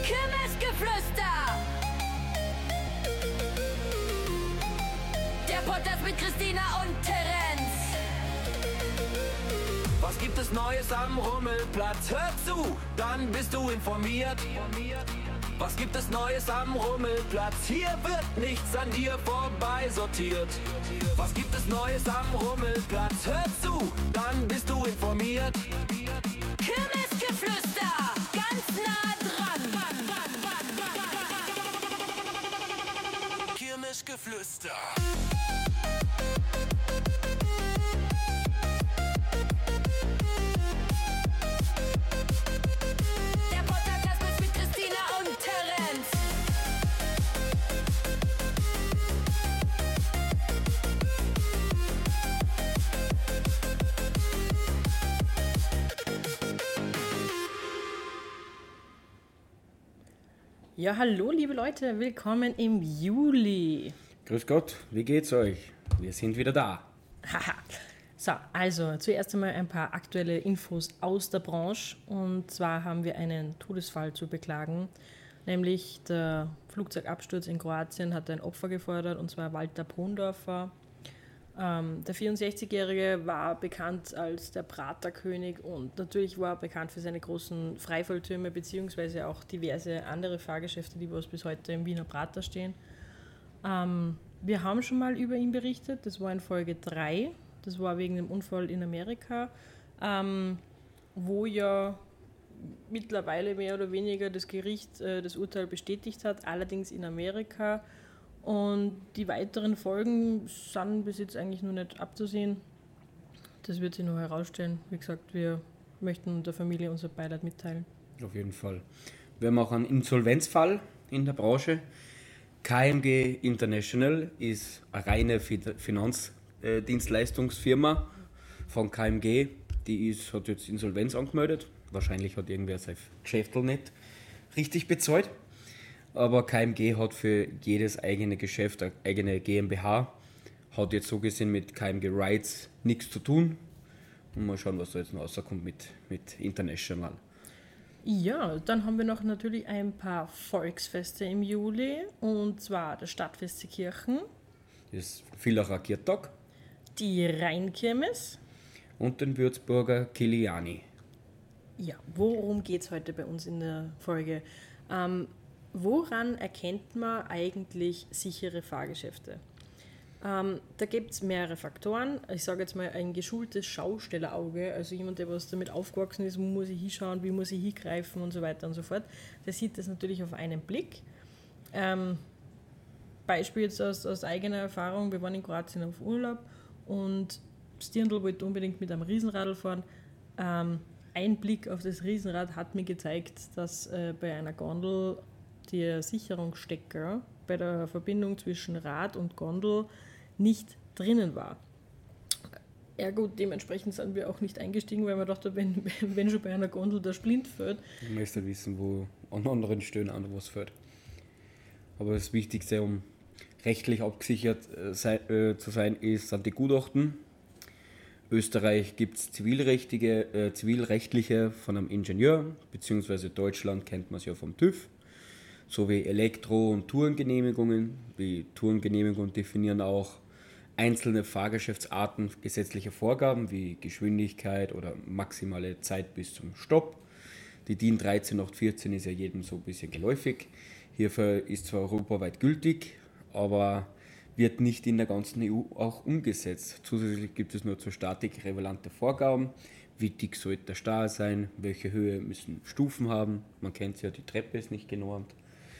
Kirmesgeflüster. Der Podcast mit Christina und Terenz. Was gibt es Neues am Rummelplatz? Hör zu, dann bist du informiert. Was gibt es Neues am Rummelplatz? Hier wird nichts an dir vorbei sortiert. Was gibt es Neues am Rummelplatz? Hör zu, dann bist du informiert. Kirmesgeflüster, ganz nah dran. Kirmesgeflüster. Der Podcast mit Christina und Terenz. Ja, hallo liebe Leute, willkommen im Juli. Grüß Gott, wie geht's euch? Wir sind wieder da. Haha. So, also zuerst einmal ein paar aktuelle Infos aus der Branche. Und zwar haben wir einen Todesfall zu beklagen. Nämlich der Flugzeugabsturz in Kroatien hat ein Opfer gefordert, und zwar Walter Brundorfer. Der 64-Jährige war bekannt als der Praterkönig und natürlich war er bekannt für seine großen Freifalltürme beziehungsweise auch diverse andere Fahrgeschäfte, die bis heute im Wiener Prater stehen. Wir haben schon mal über ihn berichtet, das war in Folge 3, das war wegen dem Unfall in Amerika, wo ja mittlerweile mehr oder weniger das Gericht das Urteil bestätigt hat, allerdings in Amerika. Und die weiteren Folgen sind bis jetzt eigentlich nur nicht abzusehen. Das wird sich noch herausstellen. Wie gesagt, wir möchten der Familie unser Beileid mitteilen. Auf jeden Fall. Wir haben auch einen Insolvenzfall in der Branche. KMG International ist eine reine Finanzdienstleistungsfirma von KMG. Die hat jetzt Insolvenz angemeldet. Wahrscheinlich hat irgendwer sein Geschäftel nicht richtig bezahlt. Aber KMG hat für jedes eigene Geschäft, eine eigene GmbH, hat jetzt so gesehen mit KMG Rights nichts zu tun. Und mal schauen, was da jetzt noch rauskommt mit International. Ja, dann haben wir noch natürlich ein paar Volksfeste im Juli. Und zwar das Stadtfest Seekirchen, Das Villacher Kirchtag die Rheinkirmes. und den Würzburger Kiliani. Ja, worum geht es heute bei uns in der Folge? Woran erkennt man eigentlich sichere Fahrgeschäfte? Da gibt es mehrere Faktoren. Ich sage jetzt mal ein geschultes Schaustellerauge, also jemand, der was damit aufgewachsen ist, wo muss ich hinschauen, wie muss ich hingreifen und so weiter und so fort. Der sieht das natürlich auf einen Blick. Beispiel jetzt aus eigener Erfahrung, wir waren in Kroatien auf Urlaub und Stirndl wollte unbedingt mit einem Riesenradl fahren. Ein Blick auf das Riesenrad hat mir gezeigt, dass bei einer Gondel der Sicherungsstecker bei der Verbindung zwischen Rad und Gondel nicht drinnen war. Ergo, dementsprechend sind wir auch nicht eingestiegen, weil wir dachten, wenn schon bei einer Gondel der Splint fällt. Ich möchte wissen, wo an anderen Stellen auch noch was fällt. Aber das Wichtigste, um rechtlich abgesichert zu sein, sind die Gutachten. Österreich gibt es zivilrechtliche von einem Ingenieur, beziehungsweise Deutschland kennt man es ja vom TÜV, sowie Elektro- und Tourengenehmigungen. Die Tourengenehmigungen definieren auch einzelne Fahrgeschäftsarten gesetzlicher Vorgaben wie Geschwindigkeit oder maximale Zeit bis zum Stopp. Die DIN 13814 ist ja jedem so ein bisschen geläufig. Hierfür ist zwar europaweit gültig, aber wird nicht in der ganzen EU auch umgesetzt. Zusätzlich gibt es nur zur Statik relevante Vorgaben. Wie dick sollte der Stahl sein, welche Höhe müssen Stufen haben. Man kennt es ja, die Treppe ist nicht genormt.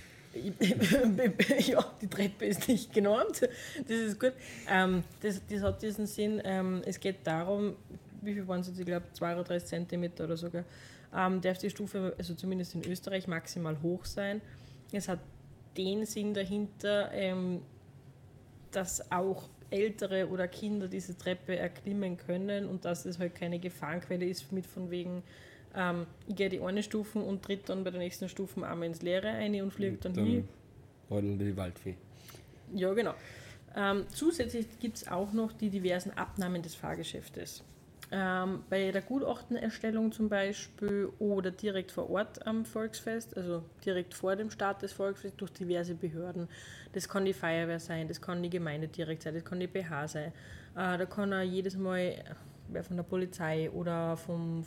Ja, die Treppe ist nicht genormt. Das ist gut. Das hat diesen Sinn. Es geht darum, wie viel waren es jetzt? Ich glaube 2 oder 3 Zentimeter oder sogar. Darf die Stufe, also zumindest in Österreich, maximal hoch sein. Es hat den Sinn dahinter, dass auch Ältere oder Kinder diese Treppe erklimmen können und dass es halt keine Gefahrenquelle ist, mit von wegen, ich gehe die eine Stufe und tritt dann bei der nächsten Stufe einmal ins Leere ein und fliegt dann hin. Dann die Waldfee. Ja, genau. Zusätzlich gibt es auch noch die diversen Abnahmen des Fahrgeschäftes. Bei der Gutachtenerstellung zum Beispiel oder direkt vor Ort am Volksfest, also direkt vor dem Start des Volksfests durch diverse Behörden. Das kann die Feuerwehr sein, das kann die Gemeinde direkt sein, das kann die BH sein. Da kann auch jedes Mal wer von der Polizei oder vom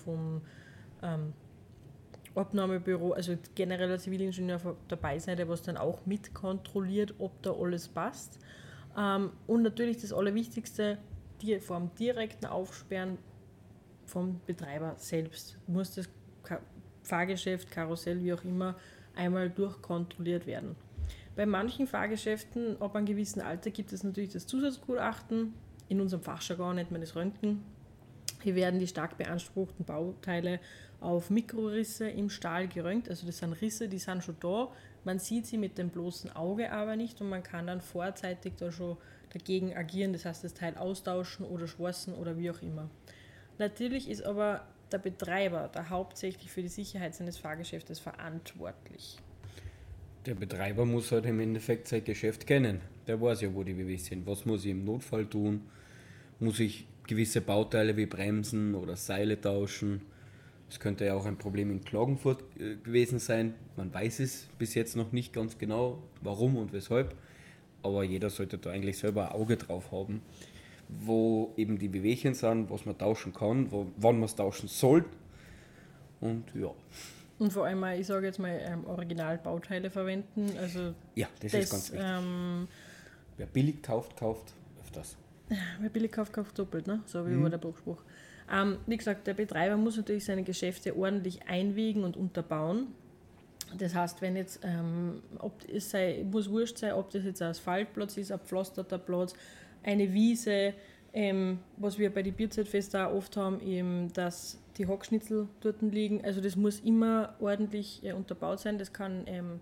Abnahmebüro, also generell der Zivilingenieur dabei sein, der was dann auch mit kontrolliert, ob da alles passt. Und natürlich das Allerwichtigste, vor dem direkten Aufsperren vom Betreiber selbst muss das Fahrgeschäft, Karussell, wie auch immer, einmal durchkontrolliert werden. Bei manchen Fahrgeschäften, ab einem gewissen Alter, gibt es natürlich das Zusatzgutachten, in unserem Fachjargon nennt man das Röntgen. Hier werden die stark beanspruchten Bauteile auf Mikrorisse im Stahl geröntgt, also das sind Risse, die sind schon da, man sieht sie mit dem bloßen Auge aber nicht und man kann dann vorzeitig da schon dagegen agieren, das heißt das Teil austauschen oder schwarzen oder wie auch immer. Natürlich ist aber der Betreiber da hauptsächlich für die Sicherheit seines Fahrgeschäftes verantwortlich. Der Betreiber muss halt im Endeffekt sein Geschäft kennen. Der weiß ja, wo die WWs sind. Was muss ich im Notfall tun? Muss ich gewisse Bauteile wie Bremsen oder Seile tauschen? Das könnte ja auch ein Problem in Klagenfurt gewesen sein. Man weiß es bis jetzt noch nicht ganz genau, warum und weshalb. Aber jeder sollte da eigentlich selber ein Auge drauf haben, wo eben die Wehwehchen sind, was man tauschen kann, wann man es tauschen soll. Und ja. Und vor allem, ich sage jetzt mal, Originalbauteile verwenden. Also ja, das ist ganz wichtig. Wer billig kauft, kauft öfters. Wer billig kauft, kauft doppelt, ne? So wie war der Spruch. Wie gesagt, der Betreiber muss natürlich seine Geschäfte ordentlich einwägen und unterbauen. Das heißt, wenn jetzt, muss wurscht sein, ob das jetzt ein Asphaltplatz ist, ein gepflasterter Platz, eine Wiese, was wir bei den Bierzeltfesten auch oft haben, eben, dass die Hackschnitzel dort liegen. Also das muss immer ordentlich unterbaut sein. Das kann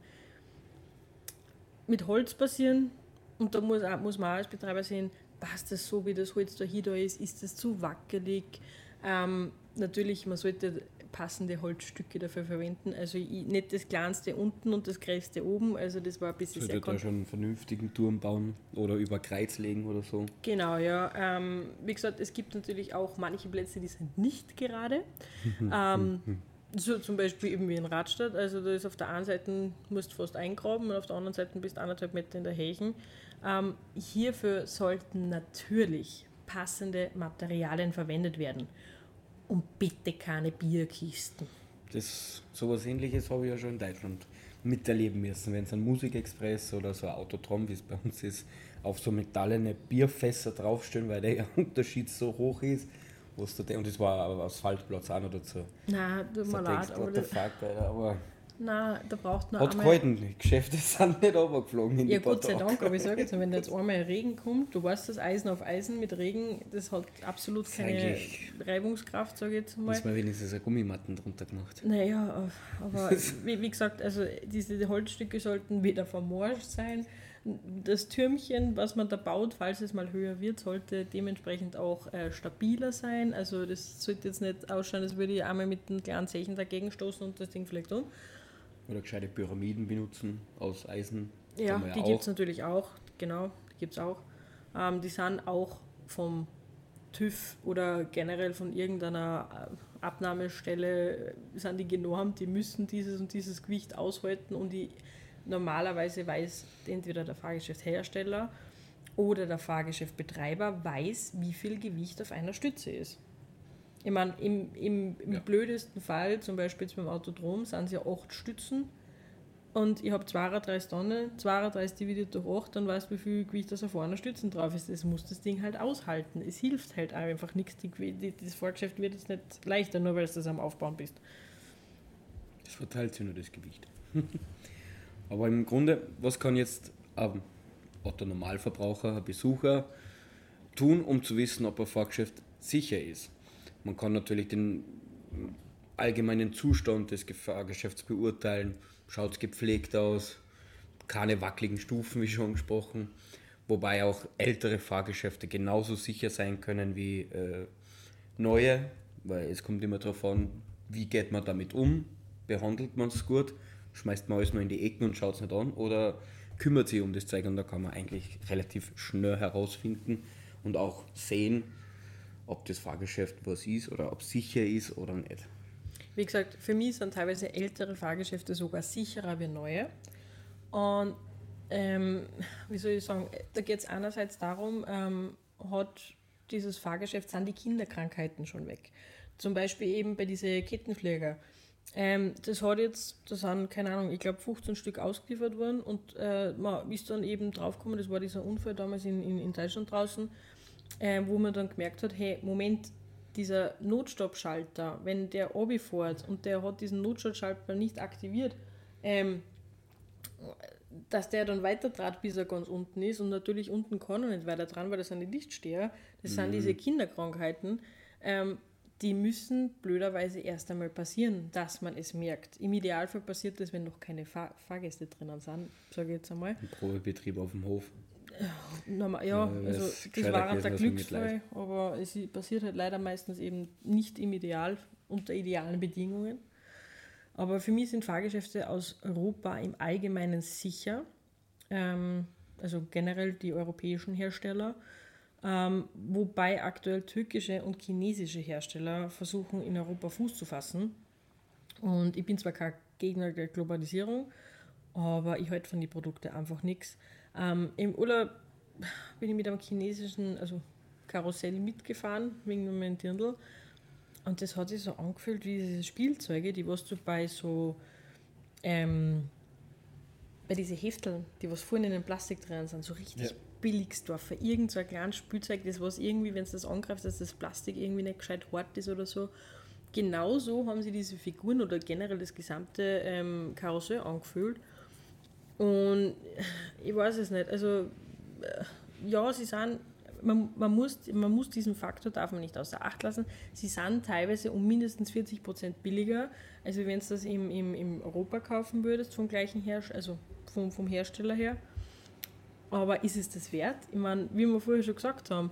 mit Holz passieren und da muss man auch als Betreiber sehen, passt das so, wie das Holz da ist das zu wackelig. Natürlich, man sollte passende Holzstücke dafür verwenden, also nicht das kleinste unten und das größte oben, also das war ein bisschen sehr... Sollte da schon einen vernünftigen Turm bauen oder über Kreuz legen oder so? Genau, ja. Wie gesagt, es gibt natürlich auch manche Plätze, die sind nicht gerade. So zum Beispiel eben wie in Radstadt, also da ist auf der einen Seite, musst du fast eingraben und auf der anderen Seite bist du 1,5 Meter in der Hächen. Hierfür sollten natürlich passende Materialien verwendet werden. Und bitte keine Bierkisten. Sowas Ähnliches habe ich ja schon in Deutschland miterleben müssen. Wenn es ein Musikexpress oder so ein Autotron, wie es bei uns ist, auf so metallene Bierfässer draufstellen, weil der Unterschied so hoch ist. Und das war ein Asphaltplatz auch noch dazu. Nein, tut mir leid, aber nein, da braucht man hat gehalten, die Geschäfte sind nicht runtergeflogen in die paar Gott sei Dank, aber ich sage jetzt, wenn jetzt einmal Regen kommt, du weißt, das Eisen auf Eisen mit Regen, das hat absolut keine Reibungskraft, sage ich jetzt mal. Ist mal wenigstens eine Gummimatten drunter gemacht. Naja, aber wie gesagt, also diese Holzstücke sollten weder vermorscht sein, das Türmchen, was man da baut, falls es mal höher wird, sollte dementsprechend auch stabiler sein, also das sollte jetzt nicht ausschauen, als würde ich einmal mit einem kleinen Zehen dagegen stoßen und das Ding vielleicht um. Oder gescheite Pyramiden benutzen aus Eisen. Ja, die gibt es natürlich auch, genau, die gibt es auch. Die sind auch vom TÜV oder generell von irgendeiner Abnahmestelle sind die genormt, die müssen dieses und dieses Gewicht aushalten und normalerweise weiß entweder der Fahrgeschäftshersteller oder der Fahrgeschäftbetreiber weiß, wie viel Gewicht auf einer Stütze ist. Ich meine, im blödesten Fall, zum Beispiel jetzt beim Autodrom, sind es ja 8 Stützen und ich habe 32 Tonnen, 32 dividiert durch 8, dann weißt du, wie viel Gewicht das auf einer Stützen drauf ist. Das muss das Ding halt aushalten. Es hilft halt einfach nichts. Das Fahrgeschäft wird jetzt nicht leichter, nur weil du das am Aufbauen bist. Das verteilt sich nur das Gewicht. Aber im Grunde, was kann jetzt ein Otto-Normalverbraucher, ein Besucher tun, um zu wissen, ob ein Fahrgeschäft sicher ist? Man kann natürlich den allgemeinen Zustand des Fahrgeschäfts beurteilen. Schaut es gepflegt aus, keine wackeligen Stufen, wie schon gesprochen. Wobei auch ältere Fahrgeschäfte genauso sicher sein können wie neue, weil es kommt immer darauf an, wie geht man damit um, behandelt man es gut, schmeißt man alles nur in die Ecken und schaut es nicht an oder kümmert sich um das Zeug und da kann man eigentlich relativ schnell herausfinden und auch sehen, ob das Fahrgeschäft was ist oder ob es sicher ist oder nicht. Wie gesagt, für mich sind teilweise ältere Fahrgeschäfte sogar sicherer wie neue. Und wie soll ich sagen, da geht es einerseits darum, hat dieses Fahrgeschäft, sind die Kinderkrankheiten schon weg. Zum Beispiel eben bei diesen Kettenflieger. Da sind, keine Ahnung, ich glaube 15 Stück ausgeliefert worden und man ist dann eben draufgekommen, das war dieser Unfall damals in Deutschland draußen, wo man dann gemerkt hat, hey, Moment, dieser Notstoppschalter, wenn der runterfährt und der hat diesen Notstoppschalter nicht aktiviert, dass der dann weiter trat, bis er ganz unten ist und natürlich unten kann er nicht weiter dran, weil das sind die Lichtsteher, das sind diese Kinderkrankheiten, die müssen blöderweise erst einmal passieren, dass man es merkt. Im Idealfall passiert das, wenn noch keine Fahrgäste drinnen sind, sage ich jetzt einmal. Ein Probebetrieb auf dem Hof. Ja, also das war der Glücksfall, aber es passiert halt leider meistens eben nicht unter idealen Bedingungen. Aber für mich sind Fahrgeschäfte aus Europa im Allgemeinen sicher, also generell die europäischen Hersteller, wobei aktuell türkische und chinesische Hersteller versuchen, in Europa Fuß zu fassen. Und ich bin zwar kein Gegner der Globalisierung, aber ich halte von den Produkten einfach nichts. Im Urlaub bin ich mit einem chinesischen Karussell mitgefahren, wegen meinem Dirndl. Und das hat sich so angefühlt wie diese Spielzeuge, die was du bei so, bei diesen Hefteln, die was vorne in den Plastik drin sind, so richtig Billigsdorfer. Irgend so ein kleines Spielzeug, das was irgendwie, wenn du das angreifst, dass das Plastik irgendwie nicht gescheit hart ist oder so. Genauso haben sie diese Figuren oder generell das gesamte Karussell angefühlt. Und ich weiß es nicht, also ja, sie sind, man muss diesen Faktor, darf man nicht außer Acht lassen, sie sind teilweise um mindestens 40% billiger, also wenn du das im Europa kaufen würdest, vom gleichen Hersteller, also vom Hersteller her. Aber ist es das wert? Ich meine, wie wir vorher schon gesagt haben,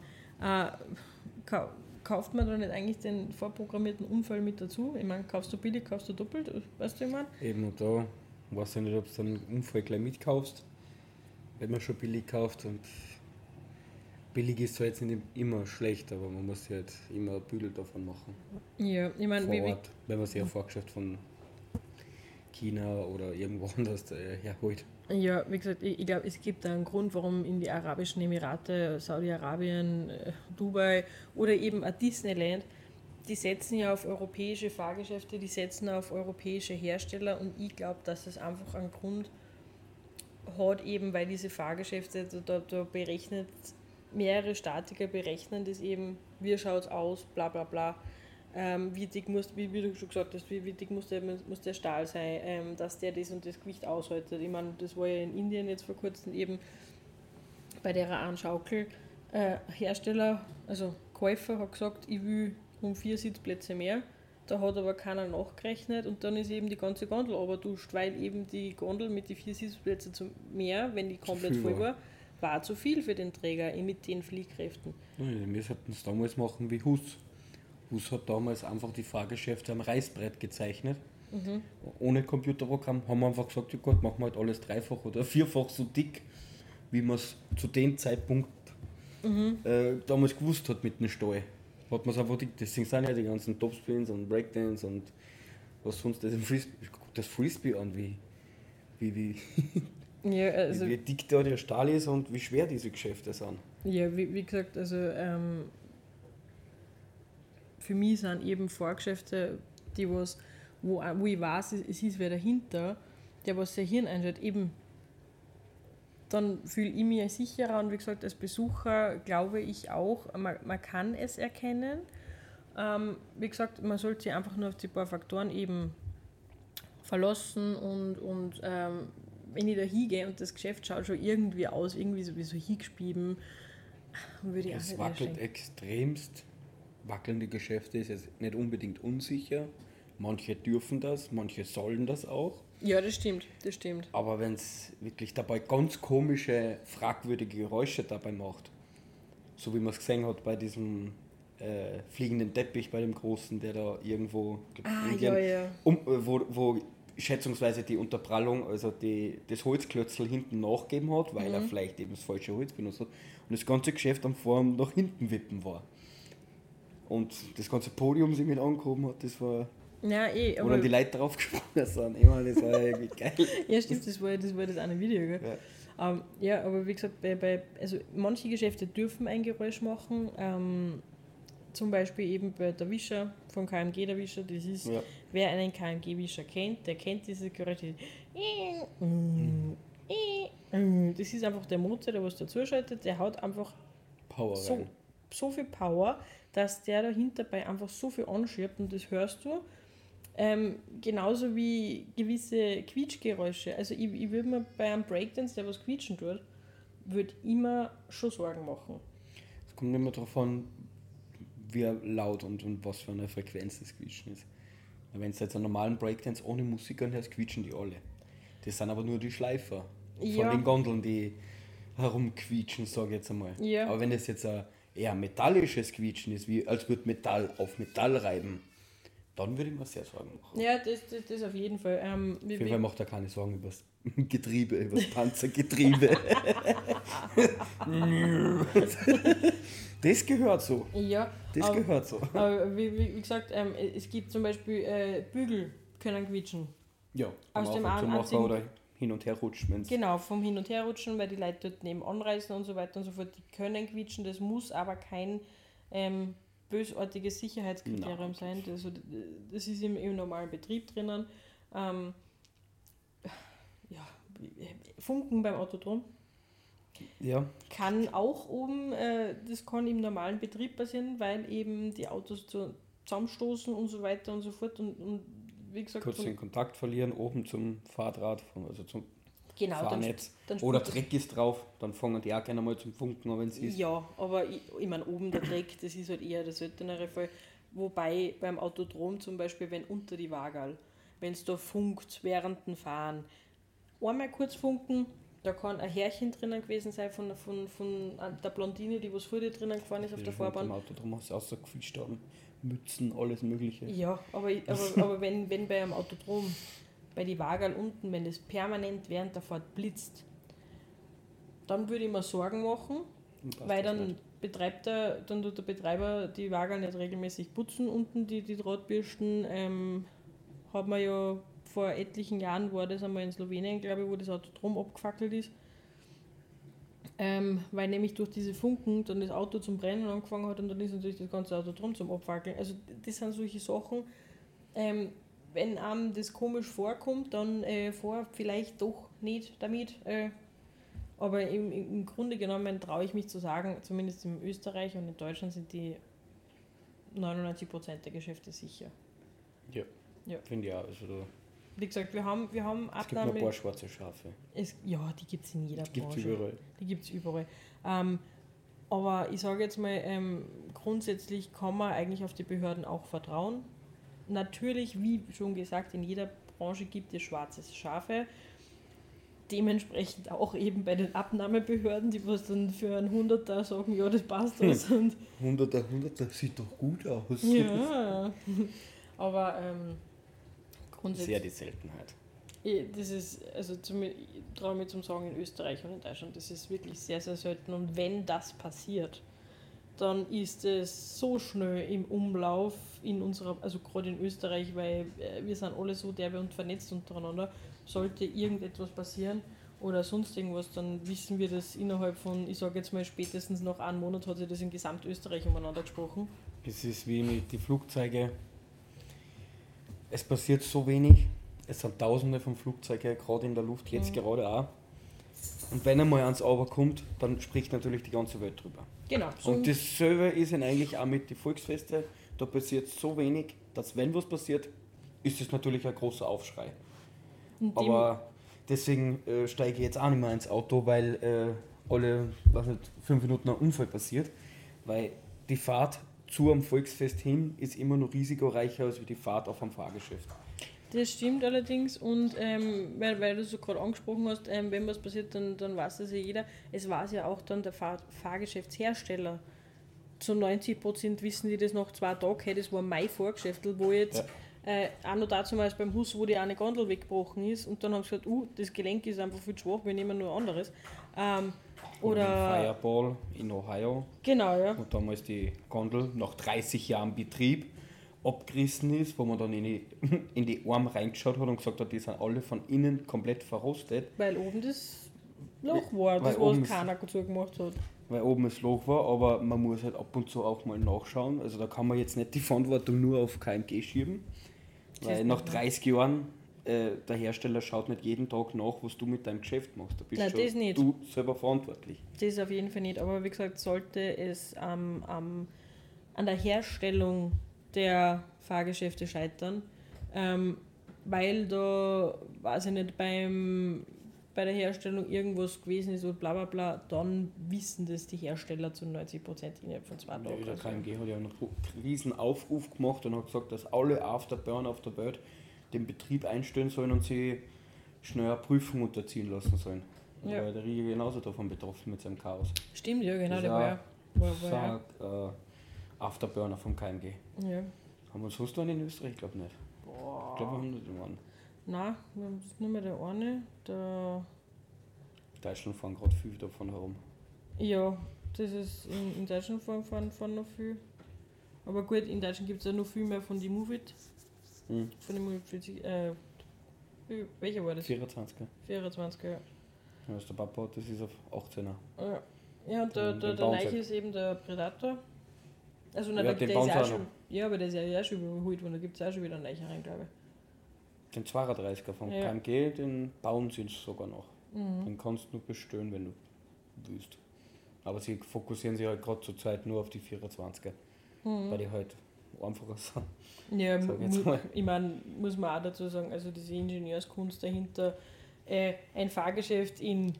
kauft man da nicht eigentlich den vorprogrammierten Unfall mit dazu? Ich meine, kaufst du billig, kaufst du doppelt, weißt du, ich meine? Eben, und da weißt du nicht, ob du einen Unfall gleich mitkaufst, wenn man schon billig kauft. Und billig ist zwar jetzt nicht immer schlecht, aber man muss sich halt immer ein Bügel davon machen. Ja, ich meine, vor Ort, wenn man sich ein Fahrgeschäft von China oder irgendwo anders herholt. Ja, wie gesagt, ich glaube, es gibt einen Grund, warum in die Arabischen Emirate, Saudi-Arabien, Dubai oder eben ein Disneyland, die setzen ja auf europäische Fahrgeschäfte, die setzen auf europäische Hersteller und ich glaube, dass es einfach einen Grund hat, eben weil diese Fahrgeschäfte, da berechnet, mehrere Statiker berechnen das eben, wie schaut es aus, bla bla bla. Wie dick wie du schon gesagt hast, wie dick muss der Stahl sein, dass der das und das Gewicht aushaltet. Ich meine, das war ja in Indien jetzt vor kurzem eben bei der einen Schaukel Hersteller, also Käufer hat gesagt, ich will um 4 Sitzplätze mehr. Da hat aber keiner nachgerechnet und dann ist eben die ganze Gondel abgeduscht, weil eben die Gondel mit den 4 Sitzplätzen mehr, wenn die komplett voll war zu viel für den Träger mit den Fliehkräften. Ja, wir sollten es damals machen wie Hus. Hus hat damals einfach die Fahrgeschäfte am Reißbrett gezeichnet. Ohne Computerprogramm haben wir einfach gesagt, ja Gott, machen wir halt alles dreifach oder vierfach so dick, wie man es zu dem Zeitpunkt damals gewusst hat mit dem Stall. Hat man es einfach dick. Deswegen sind ja die ganzen Topspins und Breakdance und was sonst das im Frisbee. Guck das Frisbee an, wie Ja, also wie dick da der Stahl ist und wie schwer diese Geschäfte sind. Ja, wie gesagt, also für mich sind eben Fahrgeschäfte, die was, wo ich weiß, es ist wer dahinter, der was sein Hirn einschaut, eben dann fühle ich mich sicherer und wie gesagt, als Besucher glaube ich auch, man kann es erkennen. Wie gesagt, man sollte sich einfach nur auf die paar Faktoren eben verlassen und wenn ich da hingehe und das Geschäft schaut schon irgendwie aus, irgendwie so hingespieben, würde ich auch Es nicht wackelt erschrecken. extremst. Wackelnde Geschäfte ist jetzt nicht unbedingt unsicher. Manche dürfen das, manche sollen das auch. Ja, das stimmt. Aber wenn es wirklich dabei ganz komische, fragwürdige Geräusche dabei macht, so wie man es gesehen hat bei diesem fliegenden Teppich, bei dem Großen, der da irgendwo, wo schätzungsweise die Unterprallung, also das Holzklötzl hinten nachgeben hat, weil er vielleicht eben das falsche Holz benutzt hat und das ganze Geschäft am Vorn nach hinten wippen war. und das ganze Podium sich mit angehoben hat, das war, Ja, wo aber... dann die Leute drauf gesprungen sind. Ich meine, das war ja irgendwie geil. Ja, stimmt, das war das eine Video, gell? Ja. Ja, aber wie gesagt, also manche Geschäfte dürfen ein Geräusch machen. Zum Beispiel eben bei der Wischer, vom KMG der Wischer, das ist, wer einen KMG-Wischer kennt, der kennt dieses Geräusch. Das ist einfach der Motor, der was dazuschaltet, der hat einfach Power rein. so viel Power, dass der dahinter bei einfach so viel anschiebt und das hörst du. Genauso wie gewisse Quietschgeräusche. Also ich würde mir bei einem Breakdance, der was quietschen tut, würde immer schon Sorgen machen. Es kommt immer darauf an, wie laut und was für eine Frequenz das Quietschen ist. Wenn du jetzt einen normalen Breakdance ohne Musik anhörst, quietschen die alle. Das sind aber nur die Schleifer von den Gondeln, die herumquietschen, sage ich jetzt einmal. Ja. Aber wenn das jetzt ein eher metallisches Quietschen ist, wie als würde Metall auf Metall reiben, dann würde ich mir sehr Sorgen machen. Ja, das auf jeden Fall. Auf jeden Fall macht er keine Sorgen über das Getriebe, über das Panzergetriebe. Das gehört so. Ja, Das gehört so. aber wie gesagt, es gibt zum Beispiel Bügel können quietschen. Ja, Aus dem zum einzigen- Machen oder hin und her rutschen, wenn's Genau, vom Hin- und Herrutschen, weil die Leute dort neben anreißen und so weiter und so fort, die können quietschen, das muss aber kein bösartiges Sicherheitskriterium sein. Das ist im normalen Betrieb drinnen. Funken beim Autodrom Ja, kann auch oben, das kann im normalen Betrieb passieren, weil eben die Autos zusammenstoßen und so weiter und so fort und wie gesagt... kurz den Kontakt verlieren, oben zum Fahrrad, also zum Genau, Fahrnetz. dann Oder spurt- Dreck ist drauf, dann fangen die auch gerne mal zum Funken, wenn es ist. Ja, aber ich meine, oben der Dreck, das ist halt eher der seltenere Fall. Wobei beim Autodrom zum Beispiel, wenn unter die Wagerl, wenn es da funkt während dem Fahren, einmal kurz funken, da kann ein Härchen drinnen gewesen sein von der Blondine, die was vor dir drinnen gefahren ist auf der Fahrbahn. Im Auto drum hast du ausgefischt haben, Mützen, alles mögliche. Ja, aber wenn bei einem Autodrom, bei die Wagerl unten, wenn das permanent während der Fahrt blitzt, dann würde ich mir Sorgen machen, weil dann tut der Betreiber die Wagerl nicht regelmäßig putzen unten, die Drahtbürsten. Hat man ja vor etlichen Jahren, war das einmal in Slowenien, glaube ich, wo das Autodrom abgefackelt ist. Weil nämlich durch diese Funken dann das Auto zum Brennen angefangen hat und dann ist natürlich das ganze Autodrom zum Abfackeln. Also das sind solche Sachen, wenn einem das komisch vorkommt, dann fahr vielleicht doch nicht damit. Aber im Grunde genommen traue ich mich zu sagen, zumindest in Österreich und in Deutschland sind die 99% der Geschäfte sicher. Ja. Finde ich auch. Also da, Wie gesagt, wir haben es gibt noch Abnahme. ein paar schwarze Schafe. Die gibt es in jeder Die gibt es Branche. überall. Die gibt es überall. Aber ich sage jetzt mal, grundsätzlich kann man eigentlich auf die Behörden auch vertrauen. Natürlich, wie schon gesagt, in jeder Branche gibt es schwarze Schafe. Dementsprechend auch eben bei den Abnahmebehörden, die was dann für einen Hunderter sagen, ja, das passt alles. Und 100er, sieht doch gut aus. ja, aber grundsätzlich... Sehr die Seltenheit. Das ist, also ich traue mich zum Sagen, in Österreich und in Deutschland, das ist wirklich sehr, sehr selten. Und wenn das passiert, dann ist es so schnell im Umlauf in unserer, also gerade in Österreich, weil wir sind alle so derbe und vernetzt untereinander. Sollte irgendetwas passieren oder sonst irgendwas, dann wissen wir das innerhalb von, ich sage jetzt mal spätestens nach einem Monat hat sich das in Gesamtösterreich umeinander gesprochen. Es ist wie mit den Flugzeugen. Es passiert so wenig. Es sind Tausende von Flugzeugen gerade in der Luft, jetzt gerade auch. Und wenn einmal eins runterkommt, dann spricht natürlich die ganze Welt drüber. Genau. Und dasselbe ist dann eigentlich auch mit den Volksfesten. Da passiert so wenig, dass wenn was passiert, ist es natürlich ein großer Aufschrei. Aber deswegen steige ich jetzt auch nicht mehr ins Auto, weil alle, 5 Minuten ein Unfall passiert. Weil die Fahrt zu einem Volksfest hin ist immer noch risikoreicher als die Fahrt auf einem Fahrgeschäft. Das stimmt allerdings und weil du so gerade angesprochen hast, wenn was passiert, dann weiß das ja jeder. Es weiß ja auch dann der Fahrgeschäftshersteller. Zu 90% wissen die das nach 2 Tagen, hey, das war mein Fahrgeschäft, wo jetzt auch noch dazu mal beim Hus, wo die eine Gondel weggebrochen ist und dann haben sie gesagt, das Gelenk ist einfach viel zu schwach, wir nehmen nur anderes. Oder Fireball in Ohio. Genau, ja. Und damals die Gondel nach 30 Jahren Betrieb abgerissen ist, wo man dann in die Arme reingeschaut hat und gesagt hat, die sind alle von innen komplett verrostet. Weil oben das Loch war, das was keiner zugemacht hat. Weil oben das Loch war, aber man muss halt ab und zu auch mal nachschauen. Also da kann man jetzt nicht die Verantwortung nur auf KMG schieben. Weil nach 30 Jahren, der Hersteller schaut nicht jeden Tag nach, was du mit deinem Geschäft machst. Da bist Nein, das nicht. du selber verantwortlich. Das auf jeden Fall nicht, aber wie gesagt, sollte es an der Herstellung der Fahrgeschäfte scheitern, weil da, weiß ich nicht, bei der Herstellung irgendwas gewesen ist oder bla bla bla, dann wissen das die Hersteller zu 90% innerhalb von 2 Tagen. Ja, der KMG hat ja einen riesen Aufruf gemacht und hat gesagt, dass alle Afterburner auf der Welt den Betrieb einstellen sollen und sie schnell eine Prüfung unterziehen lassen sollen. Ja. Weil der Riege genauso davon betroffen mit seinem Chaos. Stimmt, ja, genau, Das der war ja. Afterburner vom KMG. Ja. Haben wir sonst noch einen in Österreich? Ich glaube nicht. Boah. Ich glaube, wir haben nicht einen. Nein, wir haben nur mehr der eine. Deutschland fahren gerade viel davon herum. Ja, das ist in Deutschland fahren noch viel. Aber gut, in Deutschland gibt es ja noch viel mehr von die Movit. Von den Movit 40. Welcher war das? 24er. 24, ja. Was der Papa hat, das ist auf 18er. Ja, und der Nike ist eben der Predator. Also, nein, Ja, der den ist bauen ja sie auch auch schon. Ja, aber der ist ja auch schon überholt worden. Da gibt es auch schon wieder einen Nike rein, glaube ich. Den 32er vom Ja. KMG, den bauen sie sogar noch. Den kannst du nur bestellen, wenn du willst. Aber sie fokussieren sich halt gerade zur Zeit nur auf die 24er. Weil die halt einfacher sind. Ja, Sag jetzt mal. ich meine, muss man auch dazu sagen, also diese Ingenieurskunst dahinter, ein Fahrgeschäft in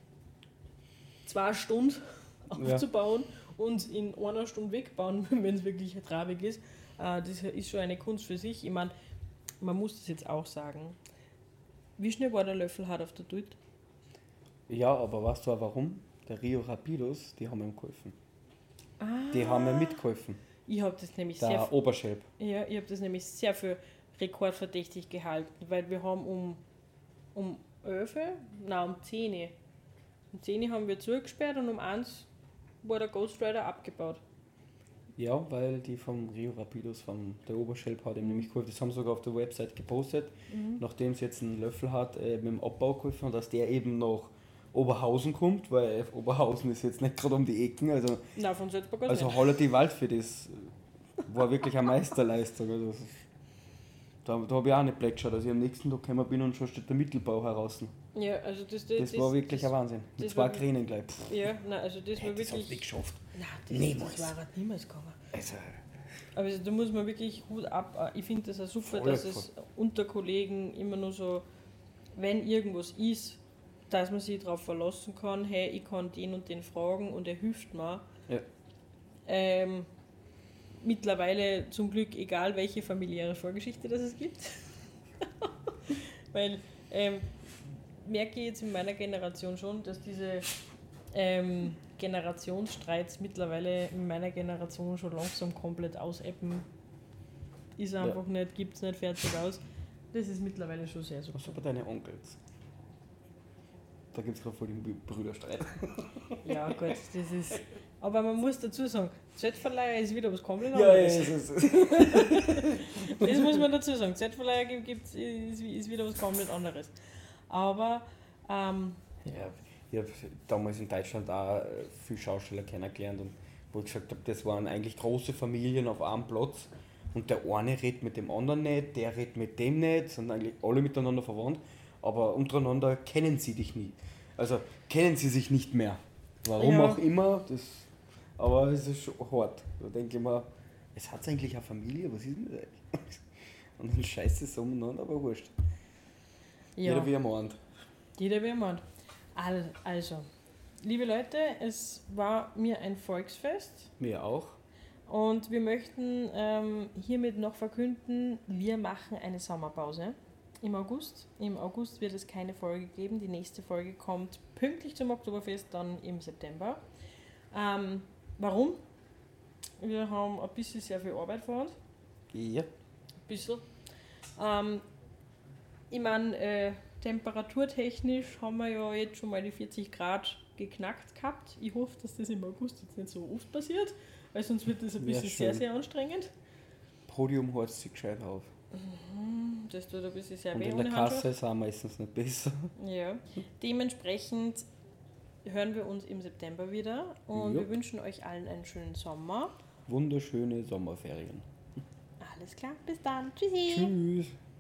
2 Stunden aufzubauen und in 1 Stunde wegbauen, wenn es wirklich trabig ist, das ist schon eine Kunst für sich. Ich meine, man muss das jetzt auch sagen. Wie schnell war der Löffelhardt auf der Tut? Ja, aber weißt du auch warum? Der Rio Rapidos, die haben ihm geholfen. Die haben ihm mitgeholfen. Ich habe das nämlich Der Oberschelp. ich habe das nämlich sehr für rekordverdächtig gehalten, weil wir haben um 11, nein, um 10. Um 10 haben wir zugesperrt und um 1 war der Ghost Rider abgebaut. Ja, weil die vom Rio Rapidos, der Oberschelp hat ihm nämlich geholfen. Das haben sie sogar auf der Website gepostet, nachdem es jetzt einen Löffel hat, mit dem Abbau geholfen hat, dass der eben nach Oberhausen kommt, weil Oberhausen ist jetzt nicht gerade um die Ecken. Also, Nein, von Salzburg aus also nicht. Holle die Waldfee, das war wirklich eine Meisterleistung. Also, da habe ich auch nicht plätschert, als ich am nächsten Tag gekommen bin und schon steht der Mittelbau heraus. Ja, also das war wirklich ein Wahnsinn. Mit das 2 war- Kränen gleich. Pff, Ja, nein, also das war das hat wirklich. nicht geschafft. Nein, Niemals. das war halt niemals gegangen. Also, Aber da muss man wirklich Hut ab. Ich finde das auch super, Voll dass es unter Kollegen immer nur so, wenn irgendwas ist, dass man sich darauf verlassen kann, hey, ich kann den und den fragen und er hilft mir. ja. Mittlerweile zum Glück egal, welche familiäre Vorgeschichte das es gibt. Weil merke ich jetzt in meiner Generation schon, dass diese Generationsstreits mittlerweile in meiner Generation schon langsam komplett ausappen. Ist einfach nicht, gibt es nicht, fertig aus. Das ist mittlerweile schon sehr super. Was aber deine Onkels? Da gibt es gerade voll den Brüderstreit. Ja, gut, das ist. Aber man muss dazu sagen, Z-Verleiher ist wieder was komplett Ja, anderes. es ist. Das muss man dazu sagen. Z-Verleiher ist wieder was komplett anderes. Aber Ja, ich habe damals in Deutschland auch viele Schauspieler kennengelernt und wo ich gesagt habe, das waren eigentlich große Familien auf einem Platz und der eine redet mit dem anderen nicht, der redet mit dem nicht, sind eigentlich alle miteinander verwandt, aber untereinander kennen sie dich nie. Also kennen sie sich nicht mehr. Warum Ja. auch immer, aber es ist schon hart. Da denke ich mir, es hat eigentlich eine Familie, was ist denn das eigentlich? Und dann scheiße es umeinander, aber wurscht. ja, Jeder wie er meint. jeder wie er meint. Also, liebe Leute, es war mir ein Volksfest Mir auch. und wir möchten hiermit noch verkünden, wir machen eine Sommerpause im August. Im August wird es keine Folge geben. Die nächste Folge kommt pünktlich zum Oktoberfest, dann im September. Warum? Wir haben ein bisschen sehr viel Arbeit vor uns. Ja. Ein bisschen. Ich meine, temperaturtechnisch haben wir ja jetzt schon mal die 40 Grad geknackt gehabt. Ich hoffe, dass das im August jetzt nicht so oft passiert, weil sonst wird das ein bisschen sehr, sehr anstrengend. Podium heizt sich gescheit auf. Das tut ein bisschen sehr Und weh in der ohne Kasse Handschuhe. ist auch meistens nicht besser. Ja. Dementsprechend hören wir uns im September wieder und Jupp. wir wünschen euch allen einen schönen Sommer. Wunderschöne Sommerferien. Alles klar, bis dann. Tschüssi. Tschüss.